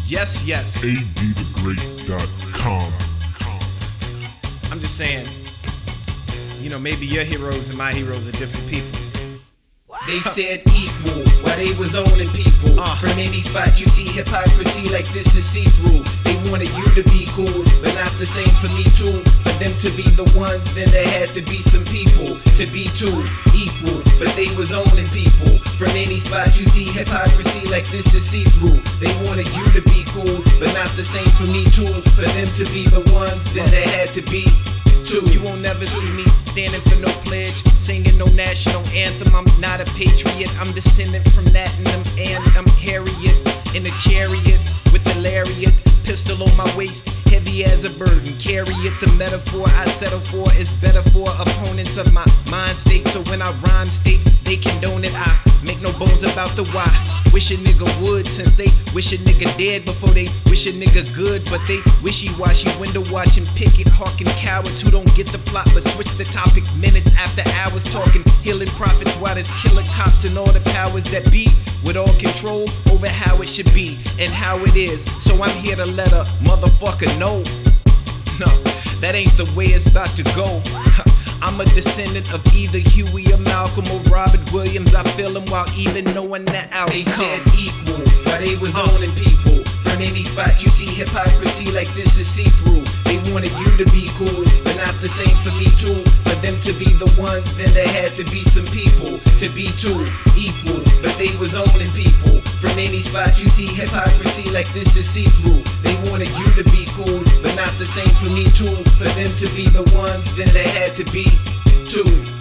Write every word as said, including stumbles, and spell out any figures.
Yes, yes. A D the great dot com. I'm just saying, you know, maybe your heroes and my heroes are different people. They said equal while they was owning people. Uh. From any spot you see hypocrisy like this is see-through. They wanted you to be cool, but not the same for me too. For them to be the ones, then there had to be some people to be too equal, but they was owning people. From any spot you see hypocrisy like this is see-through. They wanted you to be cool, but not the same for me too. For them to be the ones, then there had to be two. You won't never see me standing for no pledge, singing no national anthem. I'm not a patriot, I'm descendant from that and them, and I'm Harriet in a chariot with a lariat, pistol on my waist, heavy as a burden. Carry it, the metaphor I settle for is better for opponents of my mind state. So when I rhyme state, they condone it. I make no bones about the why. Wish a nigga would, since they wish a nigga dead before they wish a nigga good. But they wishy-washy, window watching, picket hawking cowards who don't get the plot but switch the topic minutes after hours, talking healing prophets while there's killer cops and all the powers that be with all control over how it should be and how it is. So I'm here to let a motherfucker know, no, that ain't the way it's about to go. I'm a descendant of either Huey or Malcolm or Robert Williams. I feel them while even knowing the outcome. They said equal while they was owning people. From any spot you see hypocrisy like this is see-through. They wanted you to be cool, but not the same for me too. For them to be the ones, then there had to be some people to be too equal, but they was owning people. From any spot you see hypocrisy like this is see-through. They wanted you to be cool, but not the same for me too. For them to be the ones, then there had to be two.